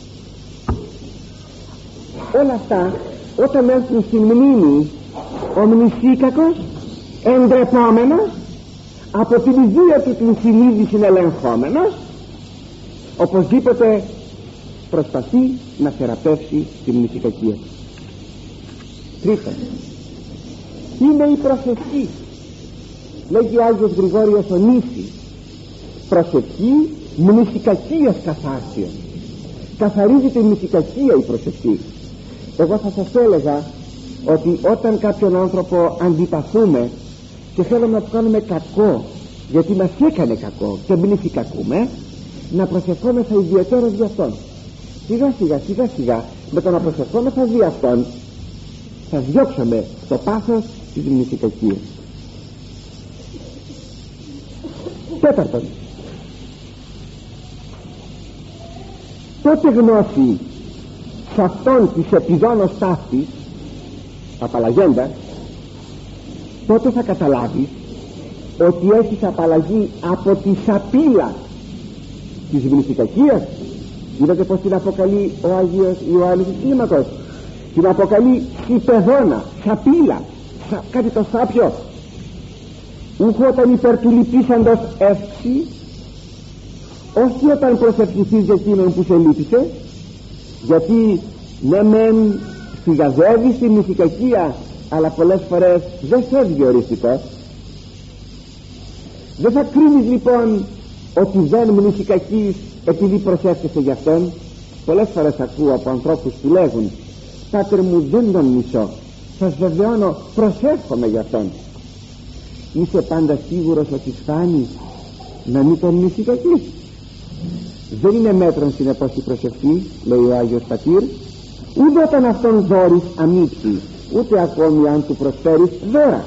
Όλα αυτά όταν έρθουν στη μνήμη ο μνησίκακος, εντρεπόμενος, από την ιδέα του την συνείδηση ελεγχόμενος, οπωσδήποτε προσπαθεί να θεραπεύσει τη μνησικακία. Τρίτον, είναι η προσευχή. Λέγει ο Άγιος Γρηγόριος ο Νήσης, προσευχή μνησικακίας καθάρσεων. Καθαρίζει τη μνησικακία η προσευχή. Εγώ θα σας έλεγα ότι όταν κάποιον άνθρωπο αντιπαθούμε και θέλουμε να του κάνουμε κακό, γιατί μας έκανε κακό και μνησικακούμε, να προσευχόμεθα ιδιαίτερα για αυτόν. Σιγά σιγά σιγά σιγά με το να προσευχόμεθα για αυτόν θα διώξουμε το πάθος της μνησικακίας. Τέταρτον, τότε γνώση σε αυτόν της επιδόνος ταύτης απαλλαγέντα, τότε θα καταλάβεις ότι έχεις απαλλαγή από τη σαπίλα της μνησικακίας. Είδατε πως την αποκαλεί ο Άγιος Ιωάννης της Κλίμακος? Την αποκαλεί σιπεδόνα, σαπίλα, σα, κάτι το σάπιο. Ούχο όταν υπέρ του λυπήσαντος εύξη, όχι όταν προσευχηθείς για εκείνον που σε λύπησε, γιατί ναι μεν φυγαζεύεις τη μνησικακία, αλλά πολλές φορές δεν φεύγει οριστικός. Δεν θα κρίνεις λοιπόν ότι δεν μνησικακείς επειδή προσεύχεσαι γι' αυτόν. Πολλές φορές ακούω από ανθρώπους που λέγουν, πάτερ μου δεν τον μισώ, σας βεβαιώνω προσεύχομαι γι' αυτόν. Είσαι πάντα σίγουρος ότι φτάνει να μην τον μνησικακείς? Δεν είναι μέτρον συνεπώς η προσευχή, λέει ο Άγιος Πατήρ, ούτε όταν αυτόν δώρεις αμύψει, ούτε ακόμη αν του προσφέρεις δώρα,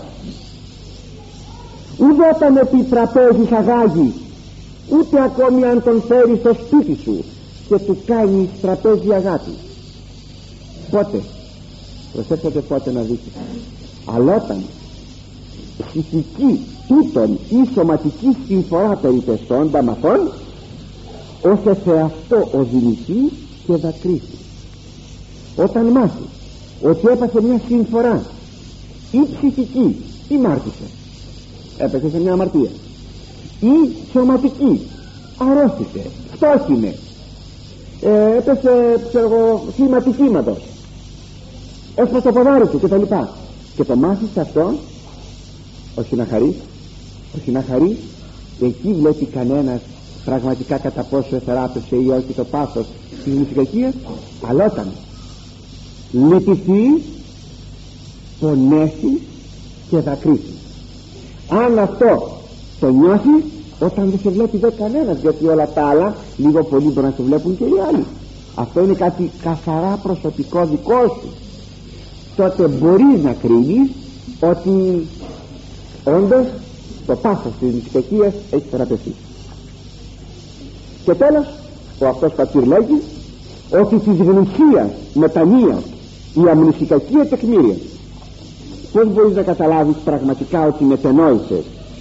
ούτε όταν επί τραπέζης αγάγει, ούτε ακόμη αν τον φέρεις στο σπίτι σου και του κάνεις τραπέζι αγάπη. Πότε? Προσέξτε πότε να δείτε. Αλλά όταν ψυχική τούτον ή σωματική συμφορά περιπεστώντα μ' αυτόν, ώστε σε αυτό οδηγηθεί και δακρύσει. Όταν μάθει ότι έπαθε μια συμφορά ή ψυχική ή μάρτυσε, έπεσε σε μια αμαρτία, ή σωματική, αρρώστησε, φτώχινε, ε, έπεσε ξέρω εγώ θύμα τυχήματος, έσπασε το ποδάρι του κτλ. Και το μάθεις αυτό, όχι να χαρείς, όχι να χαρείς, εκεί βλέπει κανένας πραγματικά κατά πόσο εθεράπευσε ή όχι το πάθος της μνησικακίας. Αλλά όταν λυπηθεί, πονέσει και δακρύσει. Αν αυτό το νιώθει, όταν δεν σε βλέπει δεν κανένας, γιατί όλα τα άλλα λίγο πολύ μπορεί να σε βλέπουν και οι άλλοι, αυτό είναι κάτι καθαρά προσωπικό δικό σου, τότε μπορείς να κρίνεις ότι όντως το πάθος της μνησικακίας έχει θεραπευθεί. Και τέλος ο αυτός Πατήρ λέγει ότι της γνησίας μετανοίας η αμνησικακία τεκμήρια. Πώς μπορείς να καταλάβεις πραγματικά ότι μετενόησες,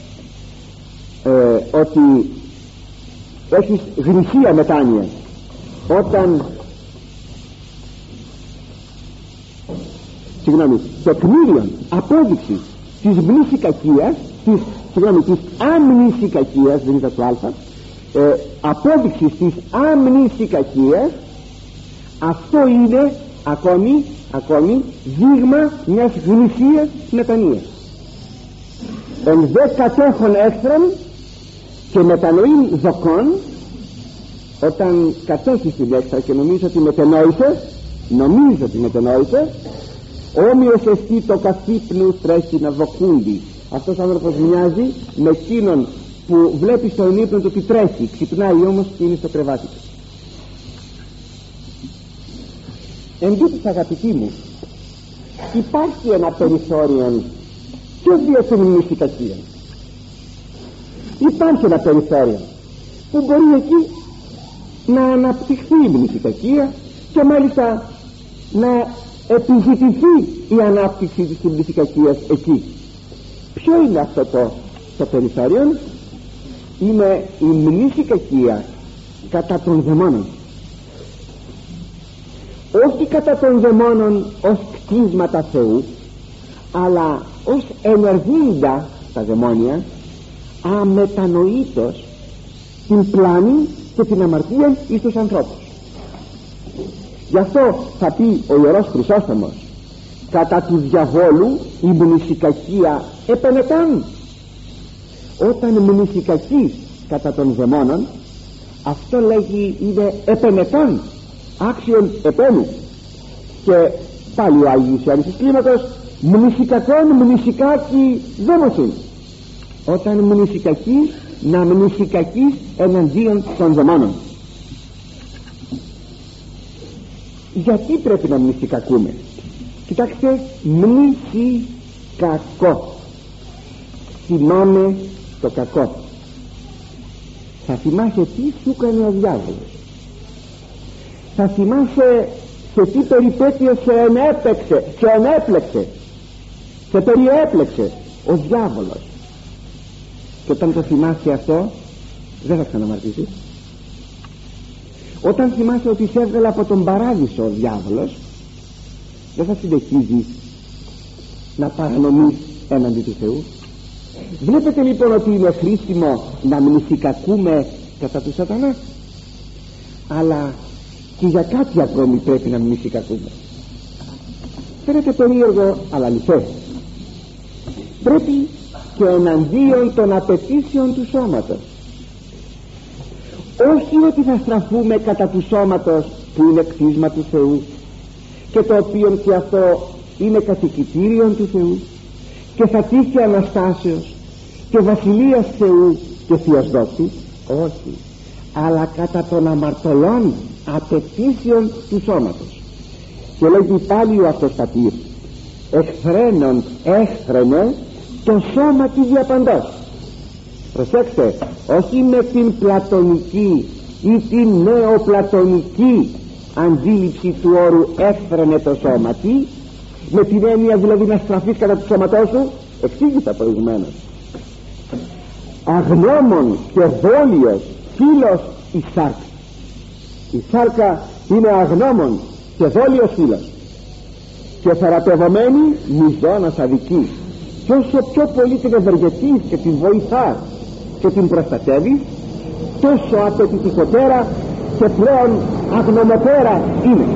ε, ότι έχεις γνησία μετάνοια? Όταν συγγνώμη, τεκμήριον, απόδειξη της μνησικακίας, της, συγγνώμη, της αμνησικακίας, δεν είδα το α, ε, απόδειξης της αμνησικακίας, αυτό είναι ακόμη, ακόμη δείγμα μιας γνησίας μετανοίας. Εν δε κατέχον έξτραν και μετανοήν δοκών, όταν κατέχεις την έξτρα και νομίζεις ότι μετενόησες, νομίζεις ότι μετενόησες, όμοιος εστί το καθύπνου τρέχει να δοκούντι. Αυτός ο άνθρωπος μοιάζει με εκείνον που βλέπει στον ύπνο του ότι τρέχει, ξυπνάει όμως και είναι στο κρεβάτι του. Εν τούτης, αγαπητοί μου, υπάρχει ένα περιθώριο και για την μνησικακία. Υπάρχει ένα περιθώριο που μπορεί εκεί να αναπτυχθεί η μνησικακία και μάλιστα να επιζητηθεί η ανάπτυξη της μνησικακίας εκεί. Ποιο είναι αυτό το, το περιθώριο? είναι η μνήση κακία κατά των δαιμόνων, όχι κατά των δαιμόνων ως κτίσματα Θεού, αλλά ως ενεργούντα τα δαιμόνια αμετανοήτως την πλάνη και την αμαρτία εις τους ανθρώπους. Γι' αυτό θα πει ο Ιερός Χρυσόστομος, κατά του διαβόλου η μνησικακία επενετών. Όταν μνησικακείς κατά των δαιμόνων, αυτό λέγει είναι επενετών, άξιον επένου. Και πάλι ο Άγιος Ιωάννης της Κλίμακος, μνησικακών μνησικάκι δαίμωσιν. Όταν μνησικακείς, να μνησικακείς εναντίον των δαιμόνων. Γιατί πρέπει να μνησικακούμε? Κοιτάξτε, μνησικακό, θυμάμαι το κακό. Θα θυμάσαι τι σου έκανε ο διάβολος, θα θυμάσαι σε τι περιπέτειες σε ενέπαιξε, σε ενέπλεξε, σε περιέπλεξε ο διάβολος. Και όταν το θυμάσαι αυτό, δεν θα ξαναμαρτήσεις. Όταν θυμάσαι ότι σε έβγαλε από τον παράδεισο ο διάβολος, δεν θα συνεχίζει να παρανομείς έναντι του Θεού. Βλέπετε λοιπόν ότι είναι χρήσιμο να μνησικακούμε κατά του σατανά, αλλά και για κάτι ακόμη πρέπει να μνησικακούμε. Φαίνεται περίεργο, αλλά αληθές. Πρέπει και εναντίον των απαιτήσεων του σώματος. Όχι ότι θα στραφούμε κατά του σώματος που είναι κτίσμα του Θεού και το οποίο και αυτό είναι κατοικητήριον του Θεού και θα τύχει Αναστάσεως και Βασιλείας Θεού και Θείας δόξης. Όχι, αλλά κατά των αμαρτωλών απαιτήσεων του σώματος. Και λέγει πάλι ο αυτός πατήρ, εχθρένον έχθρενε το σώμα τη διαπαντός. Προσέξτε, όχι με την πλατωνική ή την νεοπλατωνική αντίληψη του όρου έχθρενε το σώμα τι, με την έννοια δηλαδή να στραφείς κατά του σώματός σου. Εξήγησα προηγουμένως, αγνώμων και δόλιος φίλος η σάρκα. Η σάρκα είναι αγνώμων και δόλιος φίλος και θεραπευομένη μιζώνας αδική. Και όσο πιο πολύ την ευεργετείς και την βοηθάς και την προστατεύεις, τόσο απαιτητικότερα και πλέον αγνωμοτέρα είναι.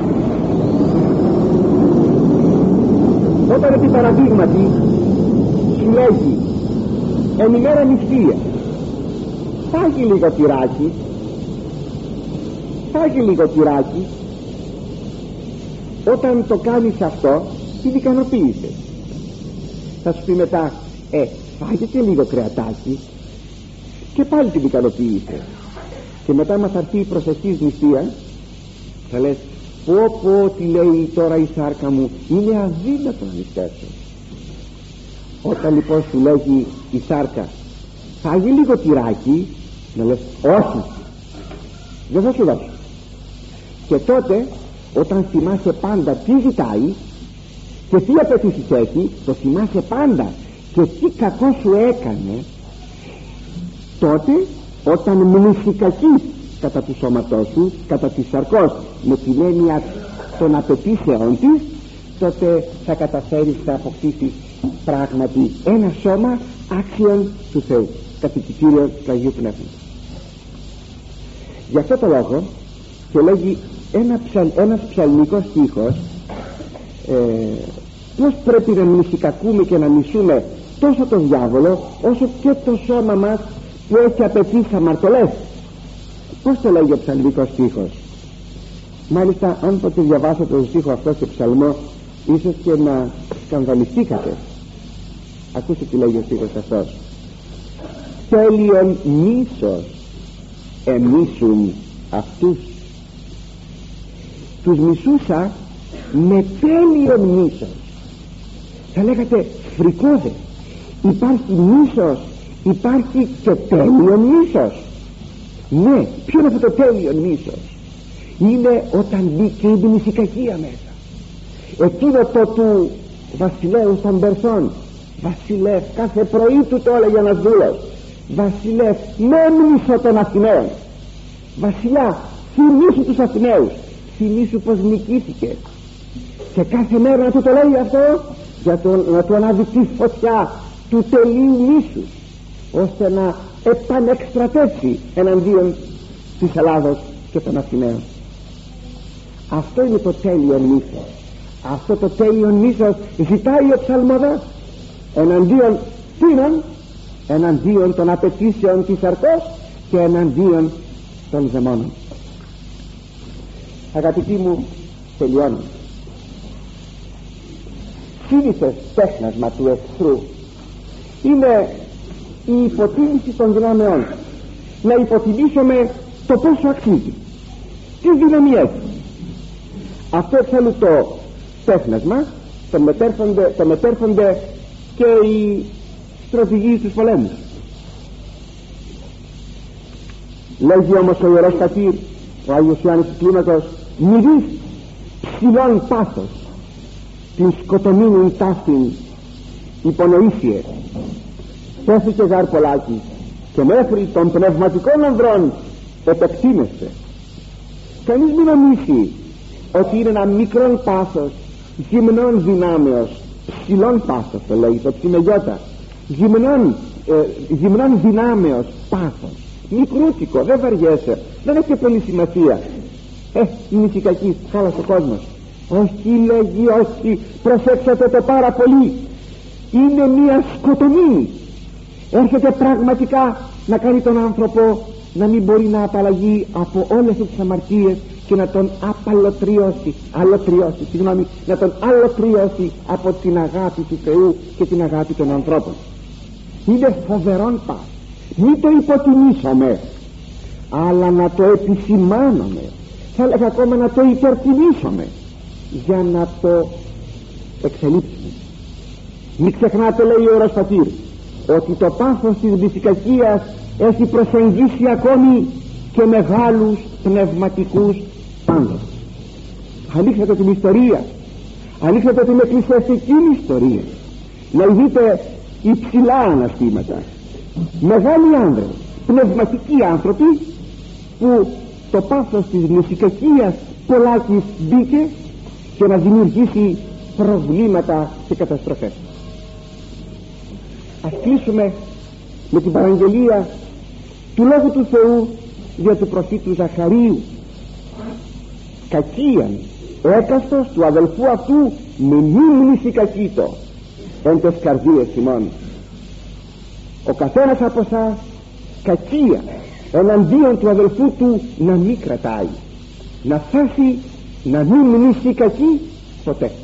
Όταν επί παραδείγματι σου λέγει εν ημέρα νηστεία, φάγει λίγο τυράκι, φάγει λίγο τυράκι, όταν το κάνεις αυτό την ικανοποίησες. Θα σου πει μετά, ε, φάγε και λίγο κρεατάκι, και πάλι την ικανοποίησες. Και μετά μας έρθει η προσεχής νηστεία, θα λες, πω πω τι λέει τώρα η σάρκα μου, είναι αδύνατο να νηστέψω. Όταν λοιπόν σου λέγει η σάρκα, φάγε λίγο τυράκι, να λες, όχι, δεν θα σου δώσω. Και τότε όταν θυμάσαι πάντα τι ζητάει και τι απαιτήσεις έχει, το θυμάσαι πάντα και τι κακό σου έκανε, τότε όταν μνησικακείς κατά του σώματός σου, κατά της σαρκός, με την έννοια των απαιτήσεων της, τότε θα καταφέρεις να αποκτήσεις πράγματι ένα σώμα άξιον του Θεού, κατοικητήριο του Αγίου Πνεύματος. Γι' αυτό το λόγο και λέγει ένα ψαλ, ένας ψαλμικός στίχος, ε, πως πρέπει να μνησικακούμε και να μισούμε τόσο τον διάβολο όσο και το σώμα μας που έχει απαιτήσει αμαρτωλές. Πως το λέγει ο ψαλμικός στίχος? Μάλιστα αν ποτέ διαβάσετε τον στίχο αυτό σε ψαλμό, ίσως και να σκανδαλιστήκατε. Ακούστε τι λέγει ο στίχος αυτός. Τέλειον μίσος εμίσουν αυτούς. Τους μισούσα με τέλειον μίσος. Θα λέγατε φρικόδε. Υπάρχει μίσος, υπάρχει και τέλειον μίσος. Ναι, ποιο είναι αυτό το τέλειον μίσος? Είναι όταν μπήκε η μνησικακία μέσα. Εκείνο το του βασιλέου των Περσών, βασιλεύ, κάθε πρωί του το έλεγε ένας δούλος, βασιλεύ, μέμνησο των Αθηναίων. Βασιλιά, θυμήσου τους Αθηναίους, θυμήσου πως νικήθηκε. Και κάθε μέρα να του το λέει αυτό, για το, να του αναδειχθεί φωτιά του τελείου μίσους, ώστε να επανεκστρατεύσει εναντίον της Ελλάδος και των Αθηναίων. Αυτό είναι το τέλειο μίσος. Αυτό το τέλειο μίσος ζητάει ο ψαλμοδός εναντίον τίνων, εναντίον των απαιτήσεων της αρκός και εναντίον των δαιμόνων. Αγαπητοί μου, τελειώνω. Σύνηθες τέχνασμα του εχθρού είναι η υποτίμηση των δυνάμεών. Να υποτιμήσουμε το πόσο αξίζει, τι δύναμη έχει. Αυτό εξάλλου το τέχνασμα το μετέρχονται, το μετέρχονται και οι στρατηγοί στους πολέμους. Λέγει όμως ο Ιερός Πατήρ, ο Άγιος Ιωάννης της Κλίμακος, μυρείς ψηλών πάθος την σκοτωμήνην ταύτην υπονοήσιε. Τέθηκε γάρ πολλάκι και μέχρι των πνευματικών ανδρών επεκτείνεσαι. Κανείς μην νομίσει ότι είναι ένα μικρόν πάθος γυμνών δυνάμεως, ψηλών πάθος το λέει το ψημεγιώτα, γυμνών, ε, γυμνών δυνάμεως πάθος, μικρούτσικο, δεν βαριέσαι, δεν έχει πολύ σημασία. Ε, είναι κακή, χάλασε ο κόσμος. Όχι, λέγει, όχι, προσέξατε το πάρα πολύ, είναι μια σκοτωμή. Έρχεται πραγματικά να κάνει τον άνθρωπο να μην μπορεί να απαλλαγεί από όλες τις αμαρτίες και να τον απαλωτριώσει, αλωτριώσει, συγγνώμη, να τον αλωτριώσει από την αγάπη του Θεού και την αγάπη των ανθρώπων. Είναι φοβερόν πας. Μην το υποτιμήσουμε, αλλά να το επισημάνουμε, θα έλεγα ακόμα να το υπερτιμήσουμε, για να το εξελίψουμε. Μην ξεχνάτε, λέει ο Ιερός Πατήρ, ότι το πάθος της δυσικακίας έχει προσεγγίσει ακόμη και μεγάλους πνευματικούς πάντες. Ανοίξτε την ιστορία, ανοίξτε την εκκλησιαστική ιστορία, να δείτε υψηλά αναστήματα, μεγάλοι άνδρες, πνευματικοί άνθρωποι, που το πάθος της δυσικακίας πολλάκις μπήκε και να δημιουργήσει προβλήματα και καταστροφές. Ας κλείσουμε με την παραγγελία του Λόγου του Θεού για του προφήτου Ζαχαρίου. Κακίαν ο έκαστος του αδελφού αυτού με μίμνηση κακήτο εν τες καρδίες ημών. Ο καθένας από εσάς κακία εναντίον του αδελφού του να μην κρατάει, να φτάσει να μην μνήσει κακή ποτέ.